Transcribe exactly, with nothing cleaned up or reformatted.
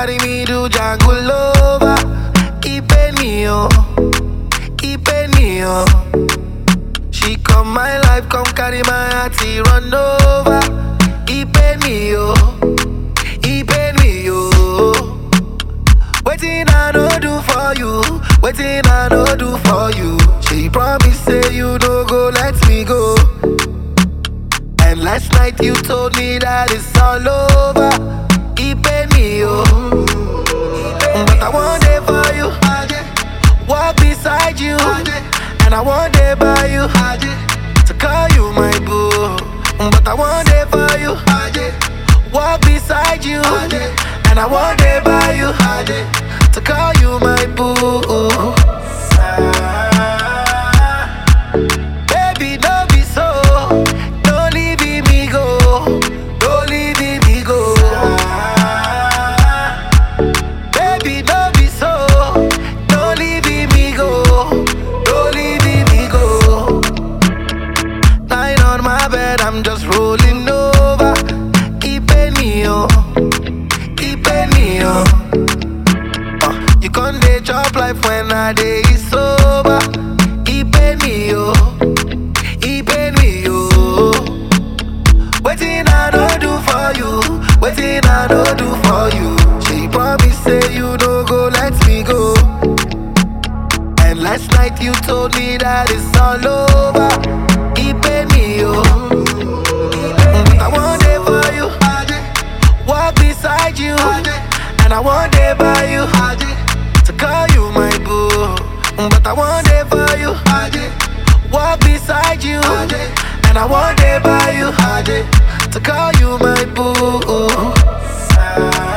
carry me to jungle over. Keep it me, oh, keep it me, oh. She come my life, come carry my heart, he run over. Keep it me, oh, keep it me, oh. Waiting I no do for you, waiting I no do for you. She promise say you no go let me go. And last night you told me that it's all over. Keep it me, oh. But I want it for you, walk beside you. And I want it by you, to call you my boo. But I want it for you, walk beside you. And I want it by you, to call you my boo. Baby, don't be so, don't leave me go, don't leave me go. Baby, don't be so, don't leave me go, don't leave me go. Lying on my bed, I'm just rolling over. Keep it me, oh, keep it me, oh. Uh, you can't dey chop life when I dey sober. Keep it me, oh, keep it me, oh. Waiting I don't do for you, waiting I don't do for you. She promise say you no go let me go. And last night you told me that it's all over. Keep it me, oh. But I want it for you, walk beside you. And I want it by you, to call you my boo. But I want it for you, walk beside you. And I want it by you, to call you my boo.